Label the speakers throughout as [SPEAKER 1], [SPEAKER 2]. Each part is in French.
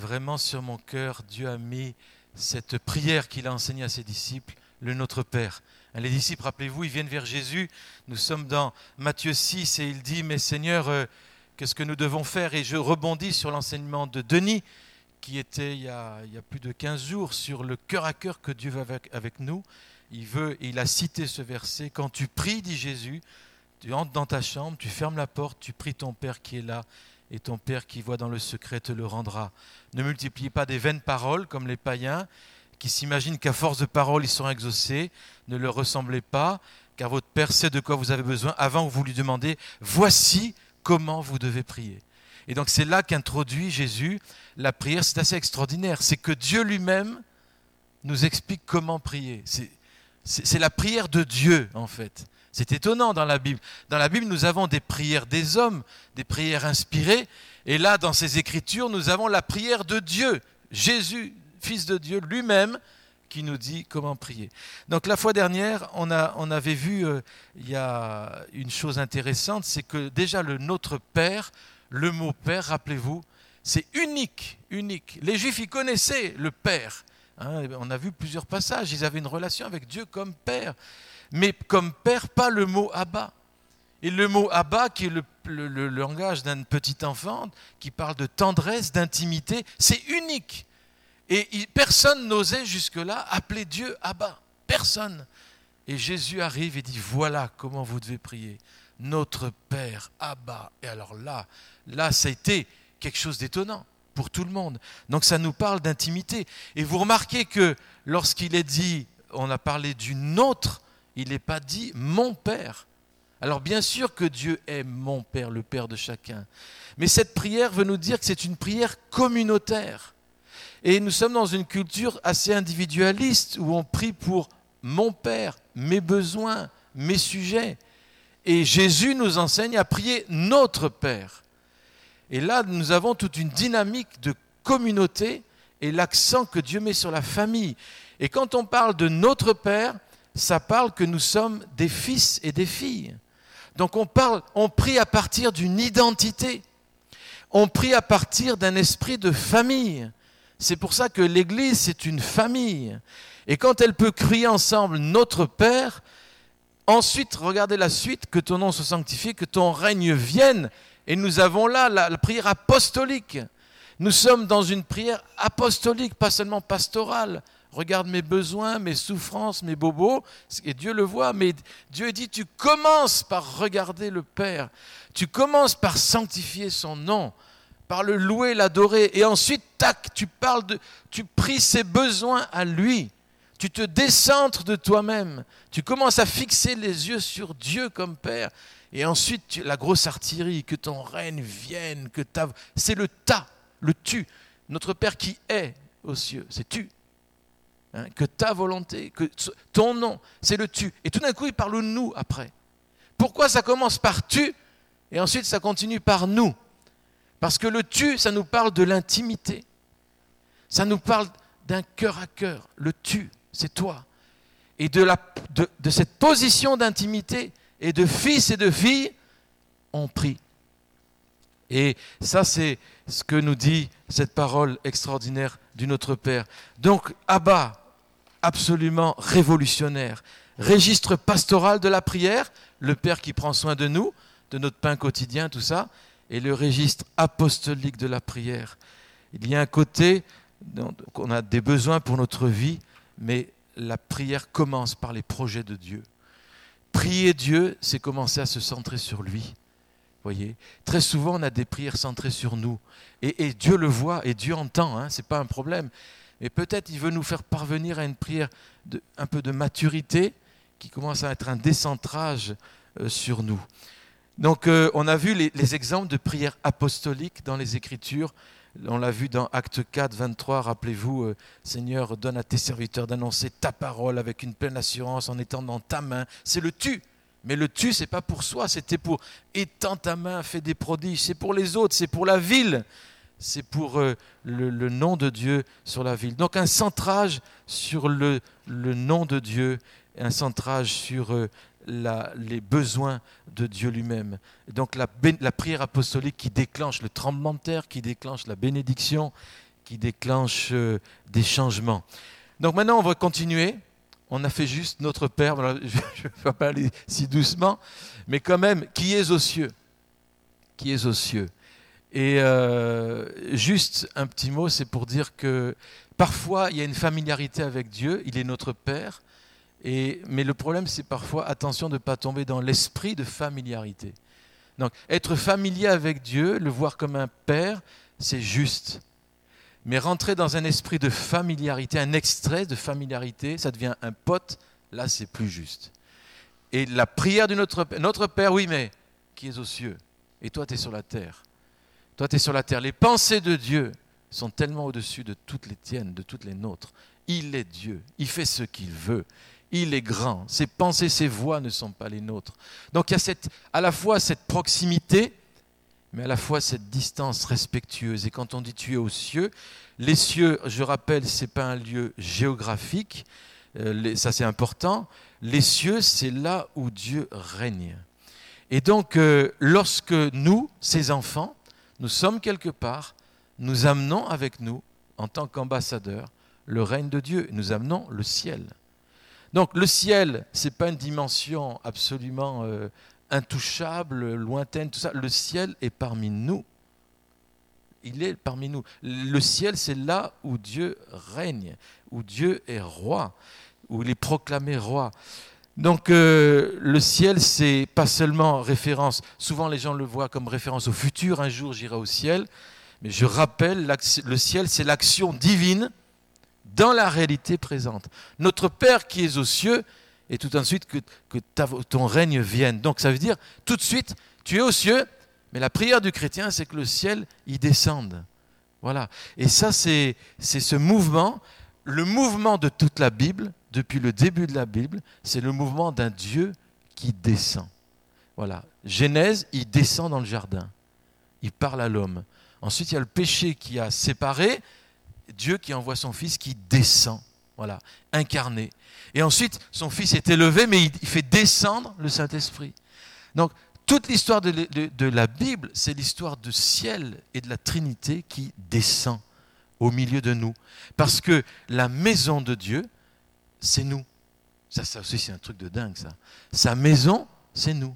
[SPEAKER 1] Vraiment sur mon cœur, Dieu a mis cette prière qu'il a enseignée à ses disciples, le Notre Père. Les disciples, rappelez-vous, ils viennent vers Jésus. Nous sommes dans Matthieu 6 et il dit « Mais Seigneur, qu'est-ce que nous devons faire ?» Et je rebondis sur l'enseignement de Denis, qui était il y a plus de 15 jours, sur le cœur à cœur que Dieu veut avec nous. Il a cité ce verset « Quand tu pries, dit Jésus, tu entres dans ta chambre, tu fermes la porte, tu pries ton Père qui est là, et ton Père qui voit dans le secret te le rendra. » Ne multipliez pas des vaines paroles comme les païens, qui s'imaginent qu'à force de paroles, ils sont exaucés. Ne leur ressemblez pas, car votre Père sait de quoi vous avez besoin avant que vous lui demandez « Voici comment vous devez prier ». Et donc c'est là qu'introduit Jésus la prière. C'est assez extraordinaire. C'est que Dieu lui-même nous explique comment prier. C'est la prière de Dieu, en fait. C'est étonnant dans la Bible. Dans la Bible, nous avons des prières des hommes, des prières inspirées. Et là, dans ces Écritures, nous avons la prière de Dieu. Jésus, Fils de Dieu, lui-même, qui nous dit comment prier. Donc la fois dernière, on avait vu, il y a une chose intéressante, c'est que déjà le Notre Père, le mot Père, rappelez-vous, c'est unique. Les Juifs, ils connaissaient le Père. On a vu plusieurs passages, ils avaient une relation avec Dieu comme Père. Mais comme Père, pas le mot Abba. Et le mot Abba, qui est le langage d'un petit enfant, qui parle de tendresse, d'intimité, c'est unique. Et personne n'osait jusque-là appeler Dieu Abba. Personne. Et Jésus arrive et dit, voilà comment vous devez prier. Notre Père, Abba. Et alors là, ça a été quelque chose d'étonnant pour tout le monde. Donc ça nous parle d'intimité. Et vous remarquez que lorsqu'il est dit, on a parlé du nôtre, il n'est pas dit mon Père. Alors bien sûr que Dieu est mon Père, le Père de chacun. Mais cette prière veut nous dire que c'est une prière communautaire. Et nous sommes dans une culture assez individualiste où on prie pour mon Père, mes besoins, mes sujets. Et Jésus nous enseigne à prier notre Père. Et là, nous avons toute une dynamique de communauté et l'accent que Dieu met sur la famille. Et quand on parle de notre Père, ça parle que nous sommes des fils et des filles. Donc on prie à partir d'une identité. On prie à partir d'un esprit de famille. C'est pour ça que l'Église, c'est une famille. Et quand elle peut crier ensemble notre Père, ensuite, regardez la suite, que ton nom soit sanctifié, que ton règne vienne. Et nous avons là la prière apostolique. Nous sommes dans une prière apostolique, pas seulement pastorale. Regarde mes besoins, mes souffrances, mes bobos, et Dieu le voit, mais Dieu dit, tu commences par regarder le Père, tu commences par sanctifier son nom, par le louer, l'adorer, et ensuite, tac, tu pries ses besoins à lui, tu te décentres de toi-même, tu commences à fixer les yeux sur Dieu comme Père, et ensuite, la grosse artillerie, que ton règne vienne, c'est le tu, notre Père qui est aux cieux, c'est tu. Que ta volonté, que ton nom, c'est le tu. Et tout d'un coup, il parle de nous après. Pourquoi ça commence par tu et ensuite ça continue par nous? Parce que le tu, ça nous parle de l'intimité. Ça nous parle d'un cœur à cœur. Le tu, c'est toi. Et de cette position d'intimité et de fils et de filles, on prie. Et ça, c'est ce que nous dit cette parole extraordinaire du Notre Père. Donc, Abba, absolument révolutionnaire. Registre pastoral de la prière, le Père qui prend soin de nous, de notre pain quotidien, tout ça, et le registre apostolique de la prière. Il y a un côté, on a des besoins pour notre vie, mais la prière commence par les projets de Dieu. Prier Dieu, c'est commencer à se centrer sur lui. Voyez, très souvent, on a des prières centrées sur nous. Et Dieu le voit et Dieu entend, ce n'est pas un problème. Mais peut-être il veut nous faire parvenir à une prière un peu de maturité qui commence à être un décentrage sur nous. Donc, on a vu les exemples de prières apostoliques dans les Écritures. On l'a vu dans Actes 4, 23. Rappelez-vous, Seigneur, donne à tes serviteurs d'annoncer ta parole avec une pleine assurance en étendant ta main. C'est le tu. Mais le tu, ce n'est pas pour soi, c'était pour étends ta main, fais des prodiges. C'est pour les autres, c'est pour la ville. C'est pour le nom de Dieu sur la ville. Donc un centrage sur le nom de Dieu, un centrage sur les besoins de Dieu lui-même. Donc la prière apostolique qui déclenche le tremblement de terre, qui déclenche la bénédiction, qui déclenche des changements. Donc maintenant, on va continuer. On a fait juste notre Père. Voilà, je ne vais pas aller si doucement, mais quand même, qui est aux cieux? Qui est aux cieux? Et juste un petit mot, c'est pour dire que parfois, il y a une familiarité avec Dieu. Il est notre Père. Mais le problème, c'est parfois, attention de ne pas tomber dans l'esprit de familiarité. Donc, être familier avec Dieu, le voir comme un Père, c'est juste. Mais rentrer dans un esprit de familiarité, un extrait de familiarité, ça devient un pote, là, c'est plus juste. Et la prière de notre Père, oui, mais qui est aux cieux? Et toi, tu es sur la terre. Toi, tu es sur la terre. Les pensées de Dieu sont tellement au-dessus de toutes les tiennes, de toutes les nôtres. Il est Dieu. Il fait ce qu'il veut. Il est grand. Ses pensées, ses voix ne sont pas les nôtres. Donc, il y a à la fois cette proximité, mais à la fois cette distance respectueuse. Et quand on dit tu es aux cieux, les cieux, je rappelle, ce n'est pas un lieu géographique, ça c'est important. Les cieux, c'est là où Dieu règne. Et donc, lorsque nous, ses enfants, nous sommes quelque part, nous amenons avec nous, en tant qu'ambassadeurs, le règne de Dieu. Nous amenons le ciel. Donc, le ciel, ce n'est pas une dimension absolument intouchable, lointaine, tout ça. Le ciel est parmi nous. Il est parmi nous. Le ciel, c'est là où Dieu règne, où Dieu est roi, où il est proclamé roi. Donc le ciel, c'est pas seulement référence, souvent les gens le voient comme référence au futur, un jour j'irai au ciel, mais je rappelle, le ciel, c'est l'action divine dans la réalité présente. Notre Père qui est aux cieux, et tout ensuite que ton règne vienne. Donc ça veut dire, tout de suite, tu es aux cieux, mais la prière du chrétien, c'est que le ciel y descende. Voilà. Et ça, c'est ce mouvement, le mouvement de toute la Bible, depuis le début de la Bible, c'est le mouvement d'un Dieu qui descend. Voilà. Genèse, il descend dans le jardin. Il parle à l'homme. Ensuite, il y a le péché qui a séparé, Dieu qui envoie son Fils qui descend. Voilà, incarné. Et ensuite, son Fils est élevé, mais il fait descendre le Saint-Esprit. Donc, toute l'histoire de la Bible, c'est l'histoire du ciel et de la Trinité qui descend au milieu de nous. Parce que la maison de Dieu, c'est nous. Ça aussi, c'est un truc de dingue, ça. Sa maison, c'est nous.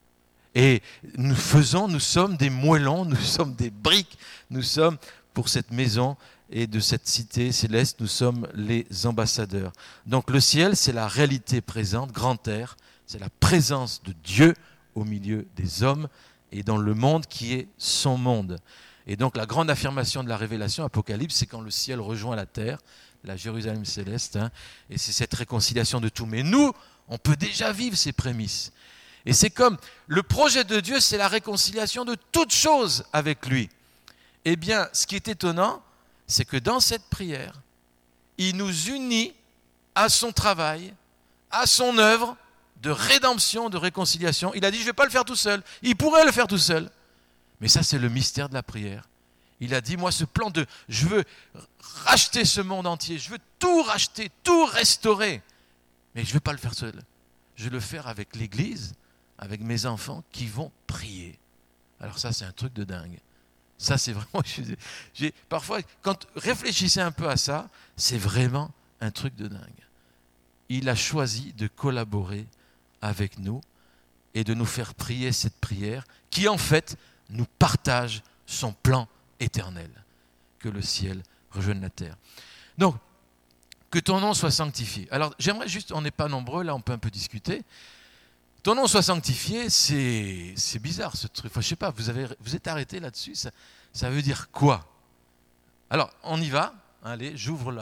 [SPEAKER 1] Et nous sommes des moellons, nous sommes des briques, nous sommes pour cette maison et de cette cité céleste, nous sommes les ambassadeurs. Donc le ciel, c'est la réalité présente, grand air, c'est la présence de Dieu au milieu des hommes et dans le monde qui est son monde. Et donc la grande affirmation de la révélation, Apocalypse, c'est quand le ciel rejoint la terre, la Jérusalem céleste, et c'est cette réconciliation de tout. Mais nous, on peut déjà vivre ces prémices. Et c'est comme le projet de Dieu, c'est la réconciliation de toutes choses avec lui. Eh bien, ce qui est étonnant, c'est que dans cette prière, il nous unit à son travail, à son œuvre de rédemption, de réconciliation. Il a dit, je ne vais pas le faire tout seul. Il pourrait le faire tout seul. Mais ça, c'est le mystère de la prière. Il a dit, moi, ce plan je veux racheter ce monde entier, je veux tout racheter, tout restaurer. Mais je ne veux pas le faire seul. Je veux le faire avec l'Église, avec mes enfants qui vont prier. Alors ça, c'est un truc de dingue. Ça, c'est vraiment... parfois, quand réfléchissez un peu à ça, c'est vraiment un truc de dingue. Il a choisi de collaborer avec nous et de nous faire prier cette prière qui, en fait, nous partage son plan éternel, que le ciel rejoigne la terre. Donc, que ton nom soit sanctifié. Alors, j'aimerais juste, on n'est pas nombreux, là, on peut un peu discuter. Ton nom soit sanctifié, c'est bizarre ce truc. Enfin, je sais pas, vous êtes arrêté là-dessus, ça veut dire quoi? Alors, on y va. Allez, j'ouvre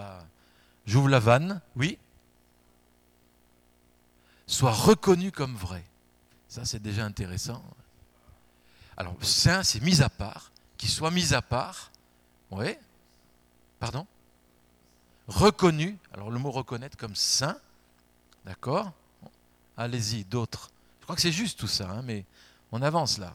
[SPEAKER 1] la vanne. Oui. Soit reconnu comme vrai. Ça, c'est déjà intéressant. Alors, saint, c'est mis à part. Qu'il soit mis à part. Oui. Pardon? Reconnu. Alors, le mot reconnaître comme saint. D'accord? Allez-y, d'autres. Je crois que c'est juste tout ça, mais on avance là.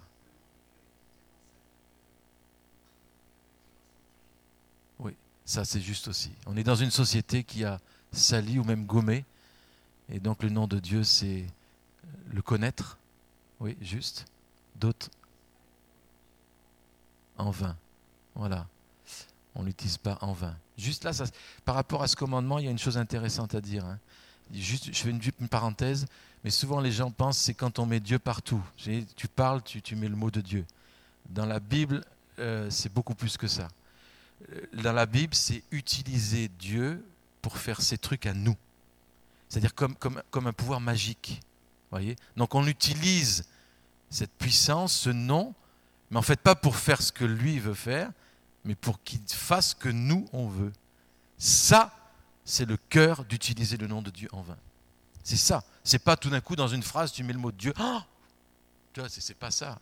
[SPEAKER 1] Oui, ça c'est juste aussi. On est dans une société qui a sali ou même gommé, et donc le nom de Dieu, c'est le connaître. Oui, juste. D'autres en vain. Voilà. on ne l'utilise pas en vain. Juste là, par rapport à ce commandement, il y a une chose intéressante à dire. Juste, je fais une parenthèse, mais souvent les gens pensent que c'est quand on met Dieu partout. Tu parles, tu mets le mot de Dieu. Dans la Bible, c'est beaucoup plus que ça. Dans la Bible, c'est utiliser Dieu pour faire ses trucs à nous. C'est-à-dire comme un pouvoir magique. Voyez ? Donc on utilise cette puissance, ce nom, mais en fait pas pour faire ce que lui veut faire, mais pour qu'il fasse ce que nous on veut. Ça, c'est le cœur d'utiliser le nom de Dieu en vain. C'est ça. C'est pas tout d'un coup dans une phrase tu mets le mot de Dieu. Oh, tu vois, c'est pas ça.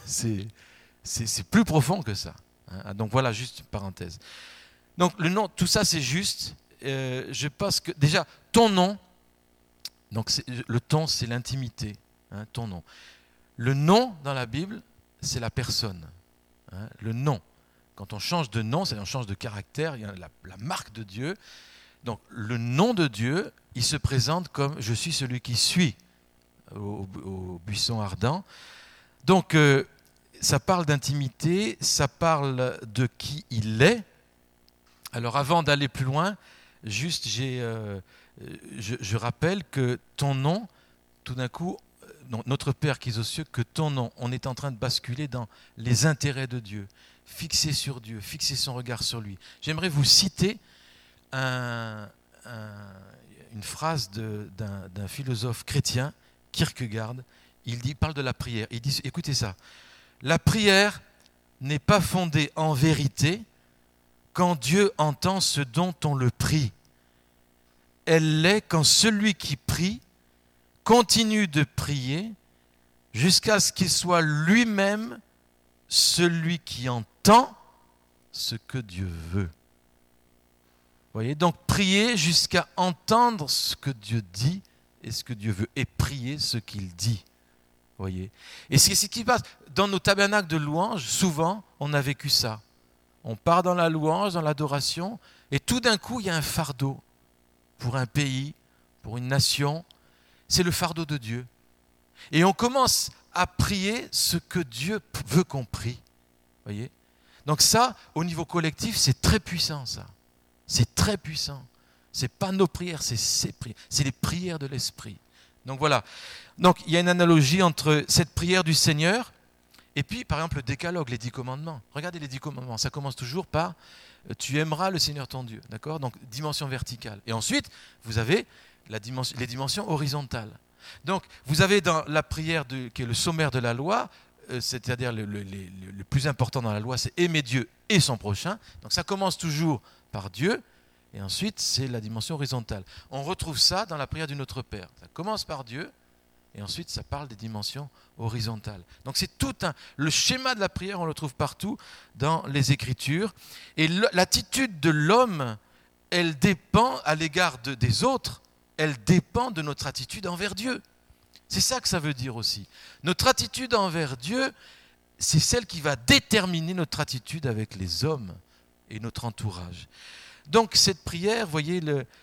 [SPEAKER 1] C'est plus profond que ça. Donc voilà, juste une parenthèse. Donc le nom, tout ça c'est juste. Je pense que déjà ton nom. Donc le ton, c'est l'intimité. Ton nom. Le nom dans la Bible, c'est la personne. Le nom. Quand on change de nom, c'est-à-dire on change de caractère, il y a la marque de Dieu. Donc le nom de Dieu, il se présente comme « je suis celui qui suis » au buisson ardent. Donc ça parle d'intimité, ça parle de qui il est. Alors avant d'aller plus loin, juste je rappelle que ton nom, tout d'un coup, notre Père qui es aux cieux, que ton nom, on est en train de basculer dans les intérêts de Dieu, fixer sur Dieu, fixer son regard sur lui. J'aimerais vous citer une phrase d'un philosophe chrétien, Kierkegaard. Il parle de la prière. Il dit, écoutez ça, la prière n'est pas fondée en vérité quand Dieu entend ce dont on le prie. Elle l'est quand celui qui prie continue de prier jusqu'à ce qu'il soit lui-même celui qui entend ce que Dieu veut. Vous voyez, donc prier jusqu'à entendre ce que Dieu dit et ce que Dieu veut, et prier ce qu'il dit. Vous voyez, et c'est ce qui passe. Dans nos tabernacles de louange, souvent, on a vécu ça. On part dans la louange, dans l'adoration, et tout d'un coup, il y a un fardeau pour un pays, pour une nation. C'est le fardeau de Dieu. Et on commence à prier ce que Dieu veut qu'on prie. Voyez ? Donc ça, au niveau collectif, c'est très puissant, ça. C'est très puissant. Ce n'est pas nos prières, c'est ses prières. C'est les prières de l'Esprit. Donc voilà. Donc il y a une analogie entre cette prière du Seigneur et puis, par exemple, le décalogue, les 10 commandements. Regardez les 10 commandements. Ça commence toujours par « tu aimeras le Seigneur ton Dieu ». D'accord ? Donc, dimension verticale. Et ensuite, vous avez les dimensions horizontales. Donc, vous avez dans la prière qui est le sommaire de la loi, c'est-à-dire le plus important dans la loi, c'est aimer Dieu et son prochain. Donc, ça commence toujours par Dieu. Et ensuite, c'est la dimension horizontale. On retrouve ça dans la prière du Notre Père. Ça commence par Dieu. Et ensuite, ça parle des dimensions horizontales. Donc c'est le schéma de la prière, on le trouve partout dans les Écritures. Et l'attitude de l'homme, elle dépend à l'égard des autres, elle dépend de notre attitude envers Dieu. C'est ça que ça veut dire aussi. Notre attitude envers Dieu, c'est celle qui va déterminer notre attitude avec les hommes et notre entourage. Donc cette prière, vous voyez,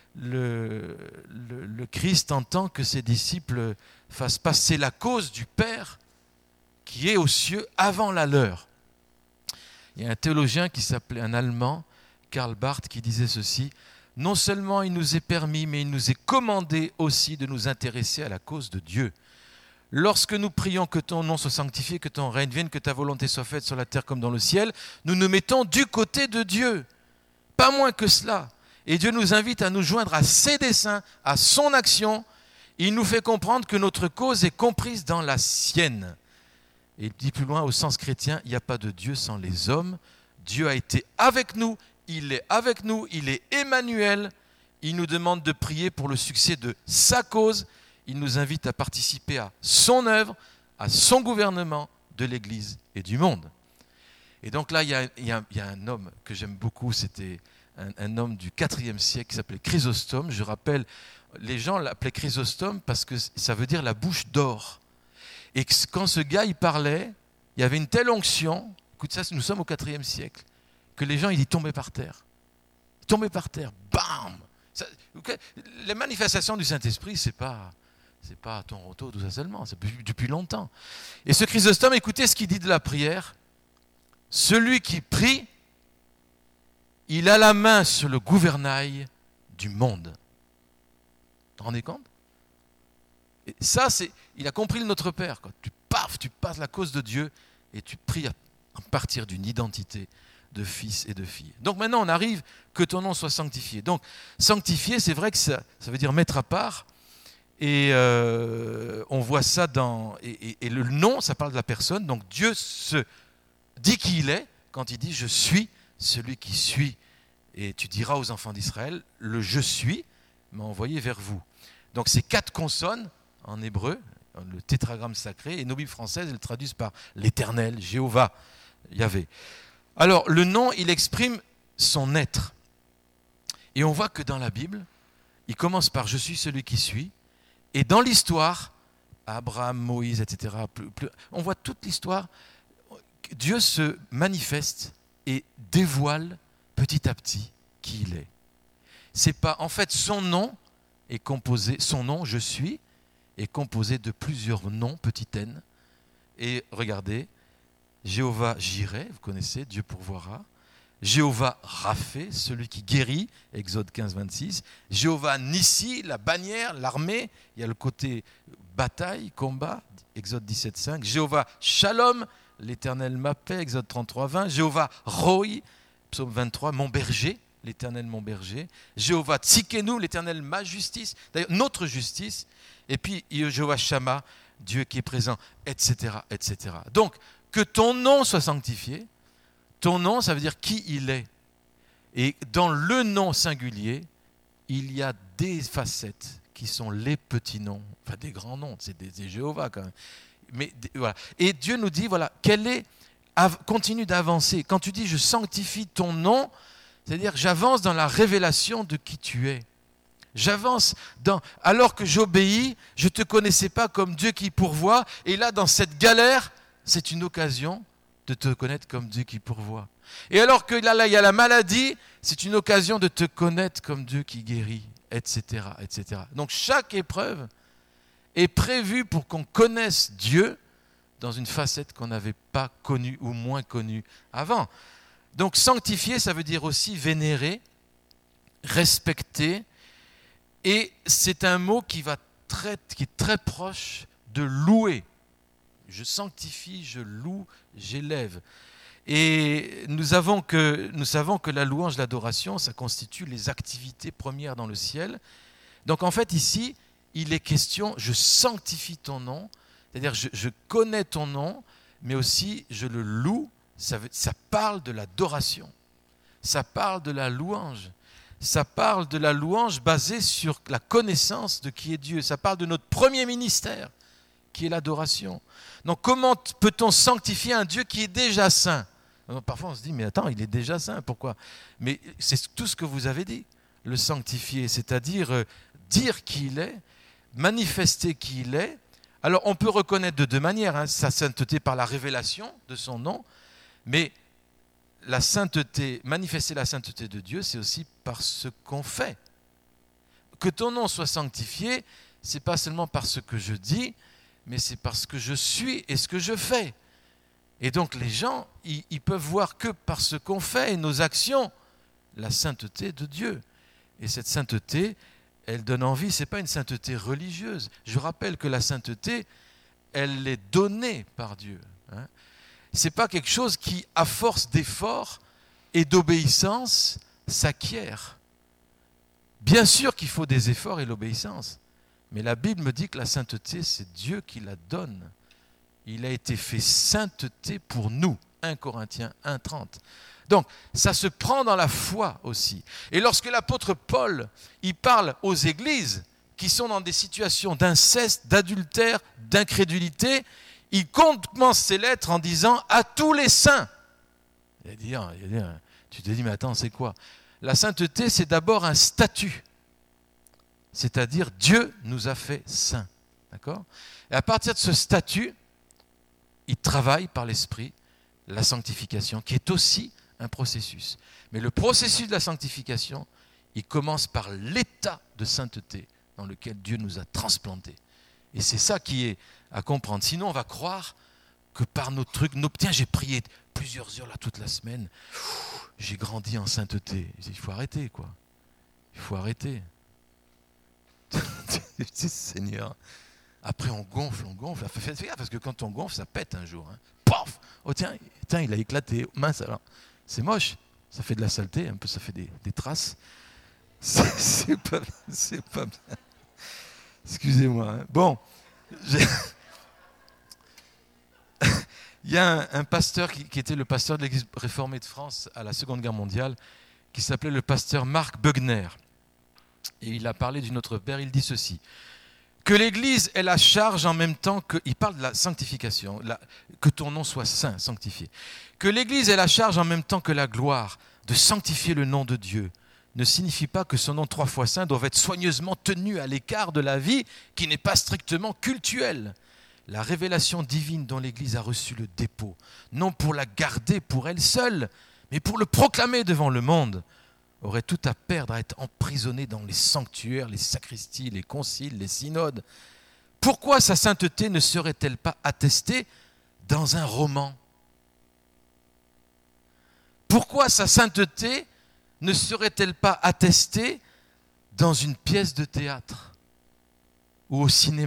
[SPEAKER 1] le Christ entend que ses disciples fassent passer la cause du Père qui est aux cieux avant la leur. Il y a un théologien qui s'appelait, un Allemand, Karl Barth, qui disait ceci: non seulement il nous est permis, mais il nous est commandé aussi de nous intéresser à la cause de Dieu. Lorsque nous prions que ton nom soit sanctifié, que ton règne vienne, que ta volonté soit faite sur la terre comme dans le ciel, nous nous mettons du côté de Dieu. Pas moins que cela. Et Dieu nous invite à nous joindre à ses desseins, à son action. Il nous fait comprendre que notre cause est comprise dans la sienne. Et il dit plus loin, au sens chrétien, il n'y a pas de Dieu sans les hommes. Dieu a été avec nous, il est avec nous, il est Emmanuel. Il nous demande de prier pour le succès de sa cause. Il nous invite à participer à son œuvre, à son gouvernement de l'Église et du monde. Et donc là, il y a un homme que j'aime beaucoup, c'était un homme du IVe siècle qui s'appelait Chrysostome. Je rappelle, les gens l'appelaient Chrysostome parce que ça veut dire la bouche d'or. Et quand ce gars, il parlait, il y avait une telle onction, écoute ça, nous sommes au IVe siècle, que les gens, ils tombaient par terre. Ils tombaient par terre, bam! Les manifestations du Saint-Esprit, c'est pas à Toronto, tout ça seulement, c'est depuis longtemps. Et ce Chrysostome, écoutez ce qu'il dit de la prière. Celui qui prie, il a la main sur le gouvernail du monde. Vous vous rendez compte? Et ça, il a compris le Notre Père. Quoi. Tu passes la cause de Dieu et tu pries à partir d'une identité de fils et de fille. Donc maintenant, on arrive que ton nom soit sanctifié. Donc, sanctifié, c'est vrai que ça veut dire mettre à part. Et on voit ça dans... Et le nom, ça parle de la personne. Donc Dieu se dit qui il est quand il dit « Je suis celui qui suis ». Et tu diras aux enfants d'Israël, le « je suis » m'a envoyé vers vous. Donc c'est 4 consonnes en hébreu, le tétragramme sacré, et nos Bibles françaises, elles traduisent par l'Éternel, Jéhovah, Yahvé. Alors le nom, il exprime son être. Et on voit que dans la Bible, il commence par « Je suis celui qui suis ». Et dans l'histoire, Abraham, Moïse, etc., on voit toute l'histoire, Dieu se manifeste et dévoile petit à petit qui il est. C'est pas, en fait, son nom, je suis, est composé de plusieurs noms, petit n. Et regardez, Jéhovah Jireh, vous connaissez, Dieu pourvoira. Jéhovah Raphé, celui qui guérit, Exode 15, 26. Jéhovah Nissi, la bannière, l'armée, il y a le côté bataille, combat, Exode 17, 5. Jéhovah Shalom, l'Éternel ma paix, Exode 33, 20. Jéhovah Roi, Psaume 23, mon berger, l'Éternel mon berger. Jéhovah Tsikenu, l'Éternel ma justice, d'ailleurs notre justice. Et puis Jéhovah Shammah, Dieu qui est présent, etc., etc. Donc, que ton nom soit sanctifié. Ton nom, ça veut dire qui il est. Et dans le nom singulier, il y a des facettes qui sont les petits noms, enfin des grands noms, c'est des Jéhovah quand même. Mais, voilà. Et Dieu nous dit, voilà, continue d'avancer. Quand tu dis je sanctifie ton nom, c'est-à-dire j'avance dans la révélation de qui tu es. J'avance alors que j'obéis, je ne te connaissais pas comme Dieu qui pourvoit, et là dans cette galère, c'est une occasion de te connaître comme Dieu qui pourvoit. Et alors que là, il y a la maladie, c'est une occasion de te connaître comme Dieu qui guérit, etc., etc. Donc chaque épreuve est prévue pour qu'on connaisse Dieu dans une facette qu'on n'avait pas connue ou moins connue avant. Donc sanctifier, ça veut dire aussi vénérer, respecter, et c'est un mot qui est très proche de louer. Je sanctifie, je loue, j'élève. Et nous savons que la louange, l'adoration, ça constitue les activités premières dans le ciel. Donc en fait ici, il est question, je sanctifie ton nom, c'est-à-dire je connais ton nom, mais aussi je le loue, ça parle de l'adoration, ça parle de la louange. Ça parle de la louange basée sur la connaissance de qui est Dieu. Ça parle de notre premier ministère, qui est l'adoration. Donc comment peut-on sanctifier un Dieu qui est déjà saint? Alors, parfois on se dit, mais attends, il est déjà saint, pourquoi? Mais c'est tout ce que vous avez dit, le sanctifier, c'est-à-dire dire qui il est, manifester qui il est. Alors on peut reconnaître de 2 manières, sa sainteté par la révélation de son nom, mais la sainteté, manifester la sainteté de Dieu, c'est aussi par ce qu'on fait. Que ton nom soit sanctifié, c'est pas seulement par ce que je dis, mais c'est parce que je suis et ce que je fais. Et donc les gens, ils peuvent voir que par ce qu'on fait et nos actions, la sainteté de Dieu. Et cette sainteté, elle donne envie, ce n'est pas une sainteté religieuse. Je rappelle que la sainteté, elle est donnée par Dieu. Ce n'est pas quelque chose qui, à force d'effort et d'obéissance, s'acquiert. Bien sûr qu'il faut des efforts et l'obéissance. Mais la Bible me dit que la sainteté, c'est Dieu qui la donne. Il a été fait sainteté pour nous. 1 Corinthiens 1,30. Donc, ça se prend dans la foi aussi. Et lorsque l'apôtre Paul, il parle aux églises qui sont dans des situations d'inceste, d'adultère, d'incrédulité, il commence ses lettres en disant « à tous les saints ». Tu te dis, mais attends, c'est quoi? La sainteté, c'est d'abord un statut. C'est-à-dire, Dieu nous a fait saints. D'accord? Et à partir de ce statut, il travaille par l'Esprit la sanctification, qui est aussi un processus. Mais le processus de la sanctification, il commence par l'état de sainteté dans lequel Dieu nous a transplantés. Et c'est ça qui est à comprendre. Sinon, on va croire que par nos trucs, tiens, j'ai prié plusieurs heures là toute la semaine. J'ai grandi en sainteté. Il faut arrêter, quoi. Il faut arrêter. Seigneur. Après, on gonfle. Faites gaffe, parce que quand on gonfle, ça pète un jour. Hein. Paf! Oh tiens, il a éclaté. Mince alors. C'est moche. Ça fait de la saleté, un peu, ça fait des traces. C'est pas bien. Excusez-moi. Hein. Bon. Il y a un pasteur qui était le pasteur de l'Église réformée de France à la Seconde Guerre mondiale, qui s'appelait le pasteur Marc Bugner. Et il a parlé du Notre Père, il dit ceci. Que l'Église ait la charge en même temps que... Il parle de la sanctification, que ton nom soit saint, sanctifié. Que l'Église ait la charge en même temps que la gloire de sanctifier le nom de Dieu ne signifie pas que son nom 3 fois saint doit être soigneusement tenu à l'écart de la vie qui n'est pas strictement cultuelle. La révélation divine dont l'Église a reçu le dépôt, non pour la garder pour elle seule, mais pour le proclamer devant le monde, aurait tout à perdre à être emprisonnée dans les sanctuaires, les sacristies, les conciles, les synodes. Pourquoi sa sainteté ne serait-elle pas attestée dans un roman ? Pourquoi sa sainteté ne serait-elle pas attestée dans une pièce de théâtre ou au cinéma ?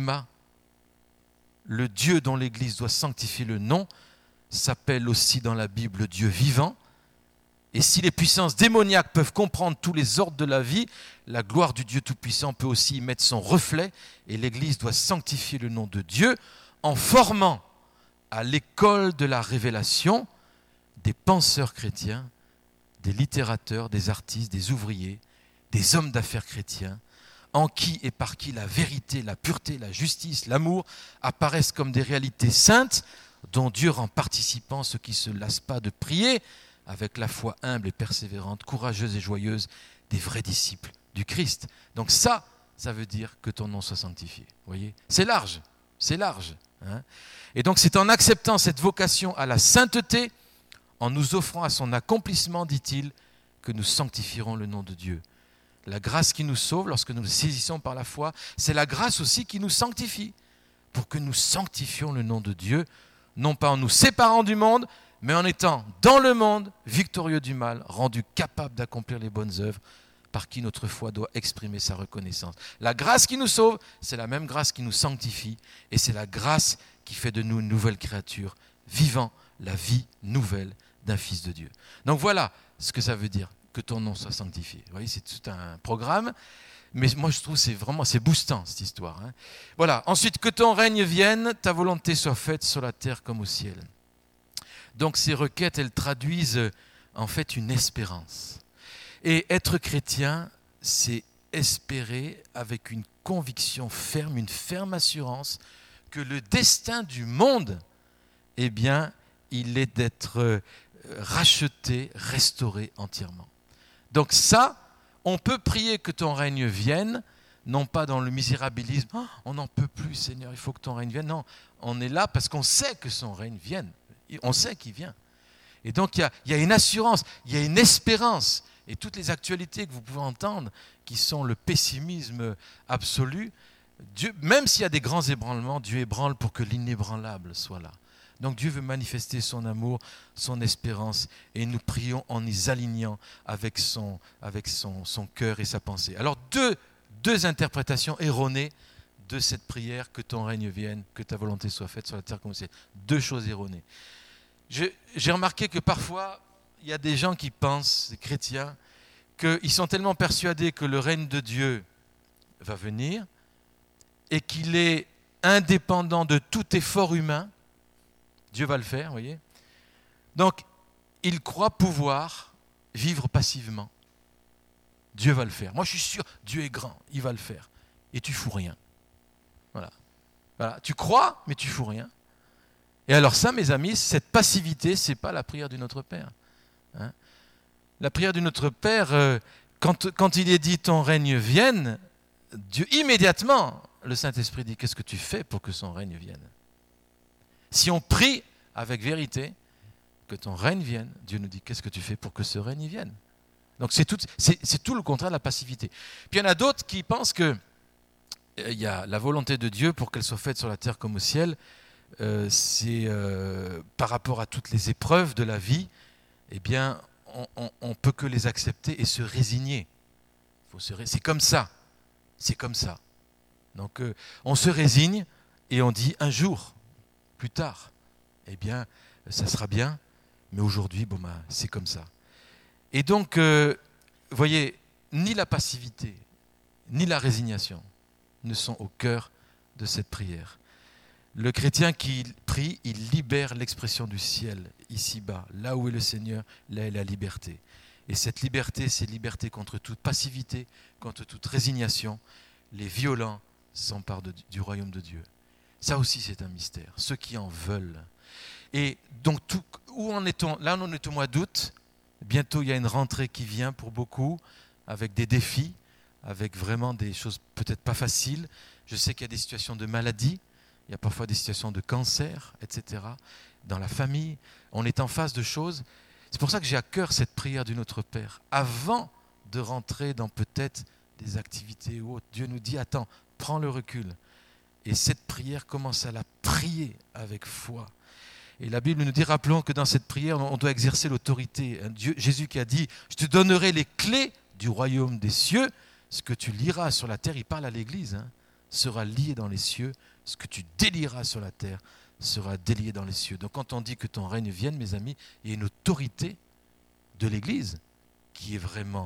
[SPEAKER 1] Le Dieu dont l'Église doit sanctifier le nom s'appelle aussi dans la Bible Dieu vivant. Et si les puissances démoniaques peuvent comprendre tous les ordres de la vie, la gloire du Dieu Tout-Puissant peut aussi y mettre son reflet. Et l'Église doit sanctifier le nom de Dieu en formant à l'école de la révélation des penseurs chrétiens, des littérateurs, des artistes, des ouvriers, des hommes d'affaires chrétiens, en qui et par qui la vérité, la pureté, la justice, l'amour apparaissent comme des réalités saintes dont Dieu rend participants ceux qui ne se lassent pas de prier avec la foi humble et persévérante, courageuse et joyeuse des vrais disciples du Christ. Donc ça veut dire que ton nom soit sanctifié. Vous voyez ? C'est large. Hein ? Et donc c'est en acceptant cette vocation à la sainteté, en nous offrant à son accomplissement, dit-il, que nous sanctifierons le nom de Dieu. La grâce qui nous sauve lorsque nous le saisissons par la foi, c'est la grâce aussi qui nous sanctifie, pour que nous sanctifions le nom de Dieu, non pas en nous séparant du monde, mais en étant dans le monde, victorieux du mal, rendu capable d'accomplir les bonnes œuvres, par qui notre foi doit exprimer sa reconnaissance. La grâce qui nous sauve, c'est la même grâce qui nous sanctifie, et c'est la grâce qui fait de nous une nouvelle créature, vivant la vie nouvelle d'un fils de Dieu. Donc voilà ce que ça veut dire, que ton nom soit sanctifié. Vous voyez, c'est tout un programme, mais moi je trouve que c'est boostant cette histoire. Hein. Voilà, ensuite, que ton règne vienne, ta volonté soit faite sur la terre comme au ciel. Donc ces requêtes, elles traduisent en fait une espérance. Et être chrétien, c'est espérer avec une conviction ferme, une ferme assurance que le destin du monde, eh bien, il est d'être racheté, restauré entièrement. Donc ça, on peut prier que ton règne vienne, non pas dans le misérabilisme, oh, on n'en peut plus Seigneur, il faut que ton règne vienne. Non, on est là parce qu'on sait que son règne vienne, on sait qu'il vient. Et donc il y a une assurance, il y a une espérance. Et toutes les actualités que vous pouvez entendre, qui sont le pessimisme absolu, Dieu, même s'il y a des grands ébranlements, Dieu ébranle pour que l'inébranlable soit là. Donc Dieu veut manifester son amour, son espérance, et nous prions en nous alignant avec son cœur et sa pensée. Alors deux interprétations erronées de cette prière, que ton règne vienne, que ta volonté soit faite sur la terre comme au ciel. Deux choses erronées. J'ai remarqué que parfois, il y a des gens qui pensent, des chrétiens, qu'ils sont tellement persuadés que le règne de Dieu va venir et qu'il est indépendant de tout effort humain. Dieu va le faire, vous voyez. Donc, ils croient pouvoir vivre passivement. Dieu va le faire. Moi, je suis sûr, Dieu est grand, il va le faire. Et tu fous rien. Voilà. Tu crois, mais tu fous rien. Et alors ça, mes amis, cette passivité, ce n'est pas la prière du Notre Père. Hein? La prière du Notre Père, quand il est dit « ton règne vienne », Dieu, immédiatement, le Saint-Esprit dit « qu'est-ce que tu fais pour que son règne vienne ?» Si on prie avec vérité que ton règne vienne, Dieu nous dit « qu'est-ce que tu fais pour que ce règne vienne ?» Donc c'est tout le contraire de la passivité. Puis il y en a d'autres qui pensent qu'il y a la volonté de Dieu pour qu'elle soit faite sur la terre comme au ciel. c'est par rapport à toutes les épreuves de la vie, eh bien, on ne peut que les accepter et se résigner. C'est comme ça. C'est comme ça. Donc, on se résigne et on dit un jour, plus tard, eh bien, ça sera bien, mais aujourd'hui, c'est comme ça. Et donc, vous voyez, ni la passivité, ni la résignation ne sont au cœur de cette prière. Le chrétien qui prie, il libère l'expression du ciel, ici-bas. Là où est le Seigneur, là est la liberté. Et cette liberté, c'est liberté contre toute passivité, contre toute résignation. Les violents s'emparent du royaume de Dieu. Ça aussi, c'est un mystère. Ceux qui en veulent. Et donc, où en est-on ? Là, on est au mois d'août. Bientôt, il y a une rentrée qui vient pour beaucoup, avec des défis, avec vraiment des choses peut-être pas faciles. Je sais qu'il y a des situations de maladie. Il y a parfois des situations de cancer, etc. Dans la famille, on est en face de choses. C'est pour ça que j'ai à cœur cette prière du Notre Père. Avant de rentrer dans peut-être des activités ou autres, Dieu nous dit, attends, prends le recul. Et cette prière, commence à la prier avec foi. Et la Bible nous dit, rappelons que dans cette prière, on doit exercer l'autorité. Jésus qui a dit, je te donnerai les clés du royaume des cieux. Ce que tu liras sur la terre, il parle à l'Église, sera lié dans les cieux. Ce que tu délieras sur la terre sera délié dans les cieux. Donc quand on dit que ton règne vienne, mes amis, il y a une autorité de l'Église qui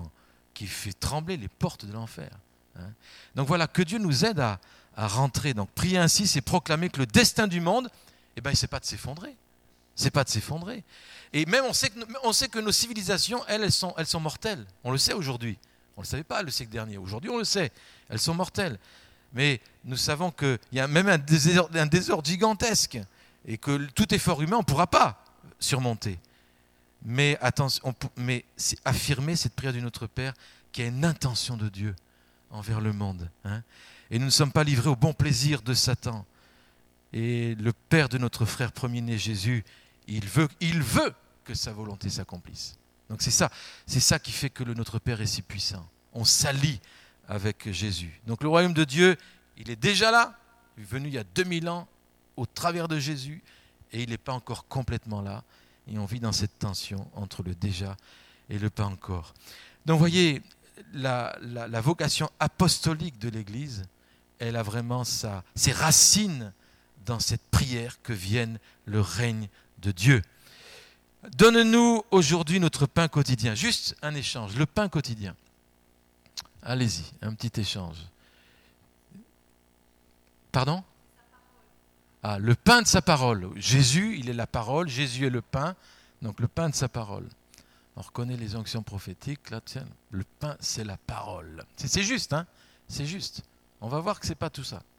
[SPEAKER 1] fait trembler les portes de l'enfer. Donc voilà, que Dieu nous aide à rentrer. Donc prier ainsi, c'est proclamer que le destin du monde, c'est pas de s'effondrer. C'est pas de s'effondrer. Et même on sait que nos civilisations, elles sont mortelles. On le sait aujourd'hui. On ne le savait pas le siècle dernier. Aujourd'hui, on le sait. Elles sont mortelles. Mais nous savons qu'il y a même un désordre gigantesque et que tout effort humain, on ne pourra pas surmonter. Mais attention, c'est affirmer cette prière du Notre Père qui a une intention de Dieu envers le monde. Et nous ne sommes pas livrés au bon plaisir de Satan. Et le Père de notre frère premier-né Jésus, il veut que sa volonté s'accomplisse. Donc c'est ça qui fait que le Notre Père est si puissant. On s'allie avec Jésus. Donc le royaume de Dieu, il est déjà là, il est venu il y a 2000 ans au travers de Jésus et il n'est pas encore complètement là. Et on vit dans cette tension entre le déjà et le pas encore. Donc vous voyez, la vocation apostolique de l'Église, elle a vraiment ses racines dans cette prière que vienne le règne de Dieu. Donne-nous aujourd'hui notre pain quotidien. Juste un échange, le pain quotidien. Allez-y, un petit échange. Pardon ? Le pain de sa parole. Jésus, il est la parole, Jésus est le pain, donc le pain de sa parole. On reconnaît les onctions prophétiques, là, tiens, le pain, c'est la parole. C'est juste, c'est juste. On va voir que ce n'est pas tout ça.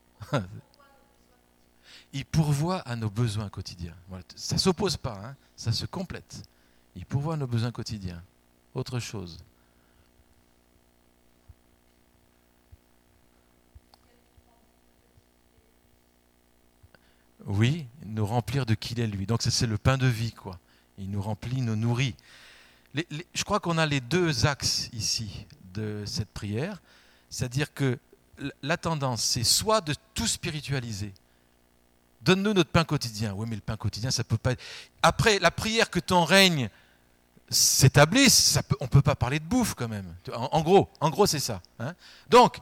[SPEAKER 1] Il pourvoit à nos besoins quotidiens. Voilà. Ça ne s'oppose pas, ça se complète. Il pourvoit à nos besoins quotidiens. Autre chose. Oui, nous remplir de qui il est lui. Donc c'est le pain de vie, quoi. Il nous remplit, nous nourrit. Je crois qu'on a les deux axes ici de cette prière. C'est-à-dire que la tendance, c'est soit de tout spiritualiser. Donne-nous notre pain quotidien. Oui, mais le pain quotidien, ça peut pas être... Après, la prière que ton règne s'établisse, on ne peut pas parler de bouffe quand même. En gros, c'est ça. Donc,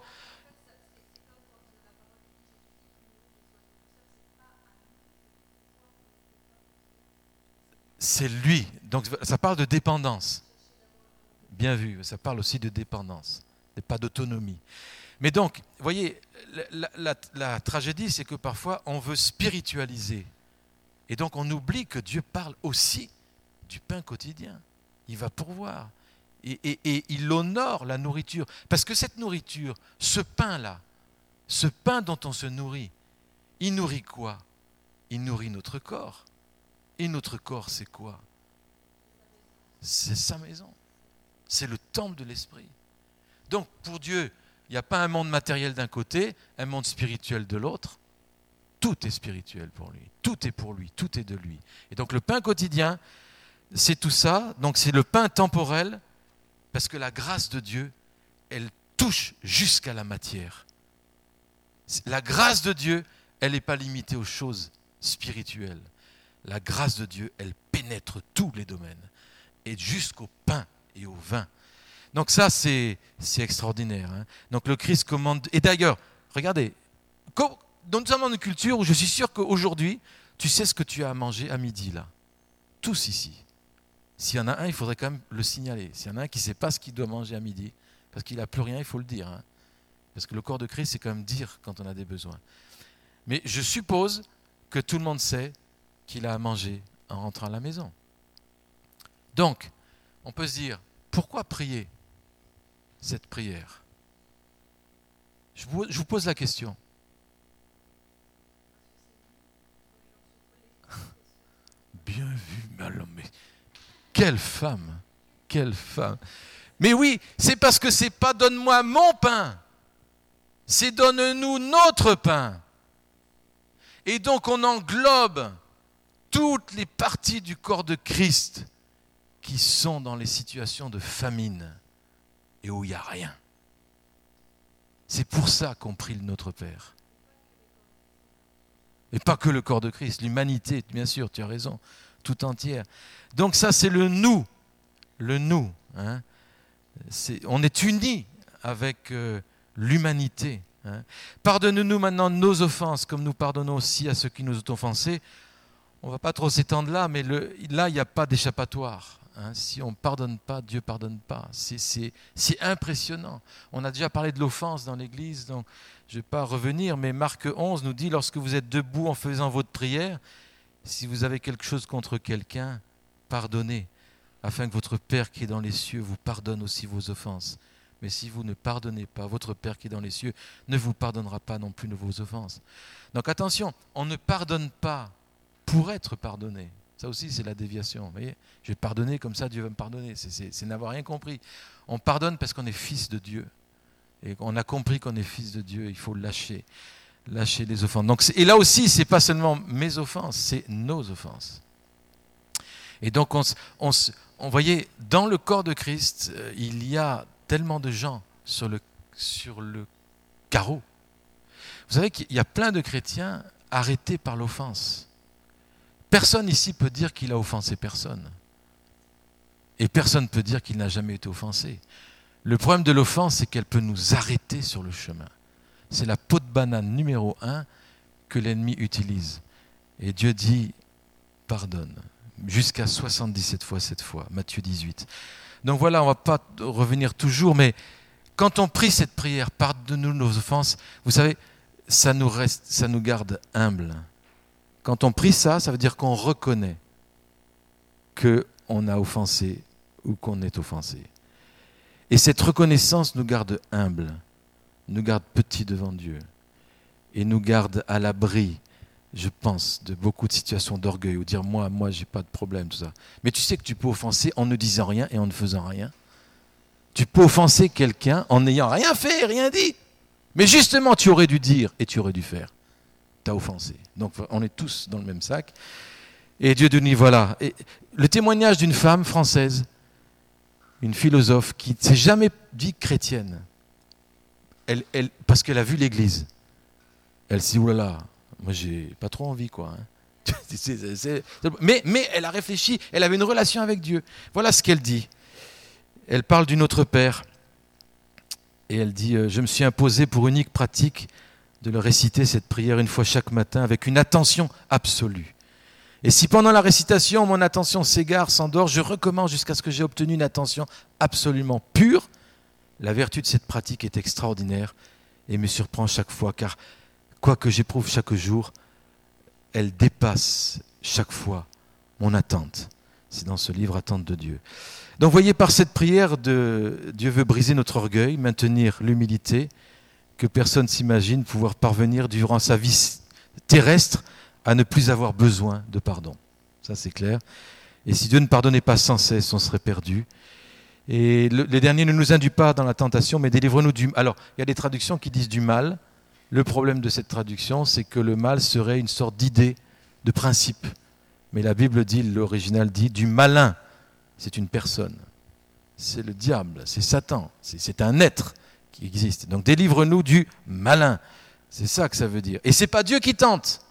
[SPEAKER 1] c'est lui. Donc ça parle de dépendance. Bien vu, ça parle aussi de dépendance, et pas d'autonomie. Mais donc, vous voyez, la tragédie, c'est que parfois, on veut spiritualiser. Et donc, on oublie que Dieu parle aussi du pain quotidien. Il va pourvoir. Et il honore la nourriture. Parce que cette nourriture, ce pain-là, ce pain dont on se nourrit, il nourrit quoi ? Il nourrit notre corps. Et notre corps, c'est quoi ? C'est sa maison. C'est le temple de l'esprit. Donc, pour Dieu, il n'y a pas un monde matériel d'un côté, un monde spirituel de l'autre. Tout est spirituel pour lui. Tout est pour lui. Tout est de lui. Et donc, le pain quotidien, c'est tout ça. Donc, c'est le pain temporel, parce que la grâce de Dieu, elle touche jusqu'à la matière. La grâce de Dieu, elle n'est pas limitée aux choses spirituelle. La grâce de Dieu, elle pénètre tous les domaines, et jusqu'au pain et au vin. Donc ça, c'est extraordinaire. Hein. Donc le Christ commande... Et d'ailleurs, regardez, nous sommes dans une culture où je suis sûr qu'aujourd'hui, tu sais ce que tu as à manger à midi, là. Tous ici. S'il y en a un, il faudrait quand même le signaler. S'il y en a un qui ne sait pas ce qu'il doit manger à midi, parce qu'il n'a plus rien, il faut le dire. Hein. Parce que le corps de Christ, c'est quand même dire quand on a des besoins. Mais je suppose que tout le monde sait qu'il a à manger en rentrant à la maison. Donc, on peut se dire, pourquoi prier cette prière ? Je vous pose la question. Bien vu, mais quelle femme, quelle femme. Mais oui, c'est parce que c'est pas donne-moi mon pain, c'est donne-nous notre pain. Et donc on englobe toutes les parties du corps de Christ qui sont dans les situations de famine et où il n'y a rien. C'est pour ça qu'on prie le Notre Père. Et pas que le corps de Christ, l'humanité, bien sûr, tu as raison, tout entière. Donc ça, c'est le nous. Le nous. Hein. On est unis avec l'humanité. Hein. Pardonne-nous maintenant nos offenses, comme nous pardonnons aussi à ceux qui nous ont offensés. On ne va pas trop s'étendre là, mais là, il n'y a pas d'échappatoire. Hein. Si on ne pardonne pas, Dieu ne pardonne pas. C'est impressionnant. On a déjà parlé de l'offense dans l'Église, donc je ne vais pas revenir, mais Marc 11 nous dit, lorsque vous êtes debout en faisant votre prière, si vous avez quelque chose contre quelqu'un, pardonnez, afin que votre Père qui est dans les cieux vous pardonne aussi vos offenses. Mais si vous ne pardonnez pas, votre Père qui est dans les cieux ne vous pardonnera pas non plus de vos offenses. Donc attention, on ne pardonne pas pour être pardonné. Ça aussi, c'est la déviation. Vous voyez, je vais pardonner comme ça, Dieu va me pardonner. C'est n'avoir rien compris. On pardonne parce qu'on est fils de Dieu. Et on a compris qu'on est fils de Dieu, il faut lâcher les offenses. Donc, et là aussi, ce n'est pas seulement mes offenses, c'est nos offenses. Et donc, on voyait, dans le corps de Christ, il y a tellement de gens sur le carreau. Vous savez qu'il y a plein de chrétiens arrêtés par l'offense. Personne ici peut dire qu'il a offensé personne. Et personne ne peut dire qu'il n'a jamais été offensé. Le problème de l'offense, c'est qu'elle peut nous arrêter sur le chemin. C'est la peau de banane numéro 1 que l'ennemi utilise. Et Dieu dit, pardonne, jusqu'à 77 fois cette fois, Matthieu 18. Donc voilà, on ne va pas revenir toujours, mais quand on prie cette prière, pardonne-nous nos offenses, vous savez, ça nous garde humbles. Quand on prie ça, ça veut dire qu'on reconnaît qu'on a offensé ou qu'on est offensé. Et cette reconnaissance nous garde humbles, nous garde petits devant Dieu et nous garde à l'abri, je pense, de beaucoup de situations d'orgueil ou dire moi, j'ai pas de problème, tout ça. Mais tu sais que tu peux offenser en ne disant rien et en ne faisant rien. Tu peux offenser quelqu'un en n'ayant rien fait, rien dit. Mais justement, tu aurais dû dire et tu aurais dû faire. Tu as offensé. Donc on est tous dans le même sac. Et Dieu nous dit voilà. Et le témoignage d'une femme française, une philosophe qui ne s'est jamais dit chrétienne, parce qu'elle a vu l'Église. Elle s'est dit, oulala, moi j'ai pas trop envie quoi. Hein. Mais elle a réfléchi, elle avait une relation avec Dieu. Voilà ce qu'elle dit. Elle parle du Notre Père. Et elle dit, je me suis imposé pour unique pratique de le réciter cette prière une fois chaque matin avec une attention absolue. Et si pendant la récitation, mon attention s'égare, s'endort, je recommence jusqu'à ce que j'ai obtenu une attention absolument pure. La vertu de cette pratique est extraordinaire et me surprend chaque fois, car quoi que j'éprouve chaque jour, elle dépasse chaque fois mon attente. C'est dans ce livre, Attente de Dieu. Donc vous voyez, par cette prière, Dieu veut briser notre orgueil, maintenir l'humilité, que personne s'imagine pouvoir parvenir durant sa vie terrestre à ne plus avoir besoin de pardon. Ça c'est clair. Et si Dieu ne pardonnait pas sans cesse, on serait perdu. Et les derniers ne nous induit pas dans la tentation, mais délivre-nous du mal. Alors, il y a des traductions qui disent du mal. Le problème de cette traduction, c'est que le mal serait une sorte d'idée, de principe. Mais la Bible dit, l'original dit, du malin. C'est une personne. C'est le diable, c'est Satan. C'est un être qui existe. Donc, délivre-nous du malin. C'est ça que ça veut dire. Et ce n'est pas Dieu qui tente.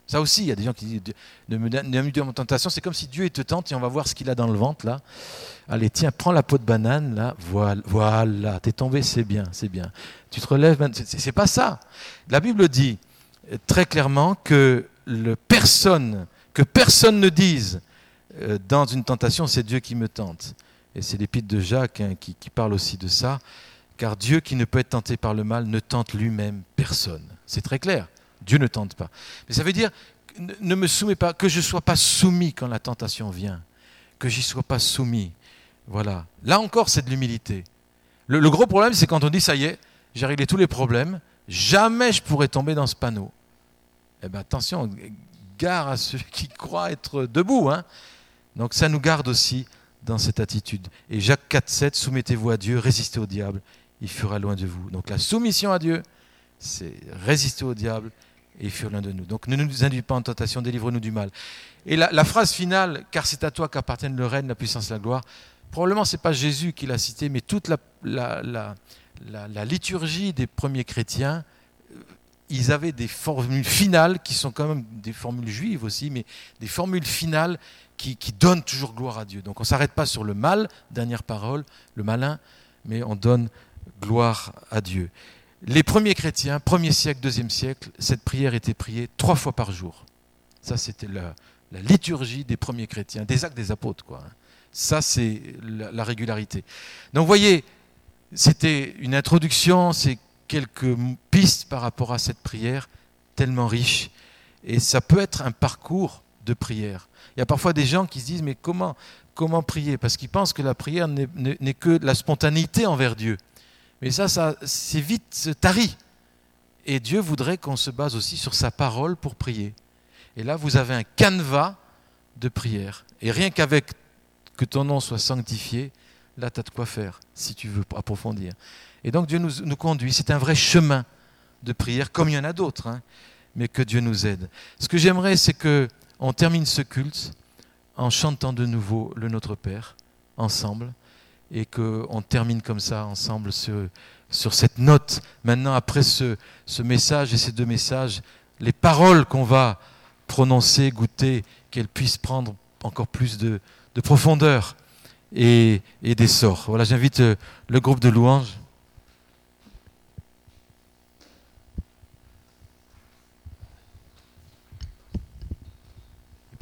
[SPEAKER 1] Ça aussi, il y a des gens qui disent ne me donne pas en tentation, c'est comme si Dieu te tente et on va voir ce qu'il a dans le ventre là. Allez, tiens, prends la peau de banane là, voilà, t'es tombé, c'est bien. Tu te relèves, c'est pas ça. La Bible dit très clairement que personne ne dise dans une tentation, c'est Dieu qui me tente. Et c'est l'épître de Jacques qui parle aussi de ça, car Dieu qui ne peut être tenté par le mal ne tente lui-même personne. C'est très clair. Dieu ne tente pas. Mais ça veut dire, ne me soumets pas, que je ne sois pas soumis quand la tentation vient, que j'y sois pas soumis. Voilà. Là encore, c'est de l'humilité. Le gros problème, c'est quand on dit, ça y est, j'ai réglé tous les problèmes, jamais je pourrais tomber dans ce panneau. Eh bien, attention, gare à ceux qui croient être debout. Hein. Donc ça nous garde aussi dans cette attitude. Et Jacques 4,7, soumettez-vous à Dieu, résistez au diable, il fuira loin de vous. Donc la soumission à Dieu, c'est résister au diable et il fuira loin de nous. Donc ne nous induis pas en tentation, délivre-nous du mal. Et la phrase finale, car c'est à toi qu'appartiennent le règne, la puissance, la gloire, probablement ce n'est pas Jésus qui l'a cité, mais toute la liturgie des premiers chrétiens, ils avaient des formules finales qui sont quand même des formules juives aussi, mais des formules finales qui donnent toujours gloire à Dieu. Donc on ne s'arrête pas sur le mal, dernière parole, le malin, mais on donne gloire à Dieu. Les premiers chrétiens, 1er siècle, 2e siècle, cette prière était priée 3 fois par jour. Ça, c'était la liturgie des premiers chrétiens, des actes des apôtres, quoi. Ça, c'est la régularité. Donc, vous voyez, c'était une introduction, c'est quelques pistes par rapport à cette prière tellement riche. Et ça peut être un parcours de prière. Il y a parfois des gens qui se disent, mais comment prier ? Parce qu'ils pensent que la prière n'est que la spontanéité envers Dieu. Mais ça c'est vite tari. Et Dieu voudrait qu'on se base aussi sur sa parole pour prier. Et là, vous avez un canevas de prière. Et rien qu'avec que ton nom soit sanctifié, là, tu as de quoi faire, si tu veux approfondir. Et donc, Dieu nous conduit. C'est un vrai chemin de prière, comme il y en a d'autres, hein, mais que Dieu nous aide. Ce que j'aimerais, c'est qu'on termine ce culte en chantant de nouveau le Notre Père, ensemble, et qu'on termine comme ça, ensemble, sur cette note. Maintenant, après ce message et ces 2 messages, les paroles qu'on va prononcer, goûter, qu'elles puissent prendre encore plus de profondeur et d'essor. Voilà, j'invite le groupe de louanges.